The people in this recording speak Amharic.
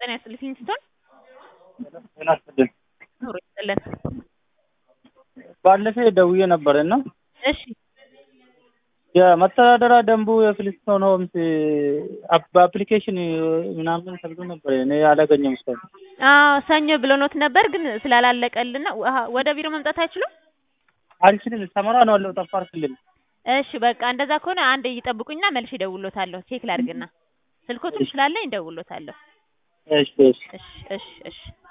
ጤና ይስጥልኝ ስትሆን ጤና ይስጥልኝ። ኑሮ ይስጥልን። ባለፈው ደውዬ ነበርና እሺ የመተዳደሪያ ደንቡ የፍልስጤም ሆምስ በአፕሊኬሽን ምናምን ተብሎ ነበር። እኔ አላገኘሁም እስካሁን። አዎ ሰኞ ብሎኖት ነበር ግን ስላላለቀልና ወደ ቢሮ መምጣት አይችሉም? አልችልም። ሰመራ ነው ያለው ጠፋር ክልል። እሺ በቃ እንደዛ ከሆነ አንዴ ይጠብቁኝና መልሼ እደውልዎታለሁ። ቼክ ላድርግና ስልኮቱም ስላለኝ እደውልዎታለሁ። እሺ እሺ እሺ እሺ እሺ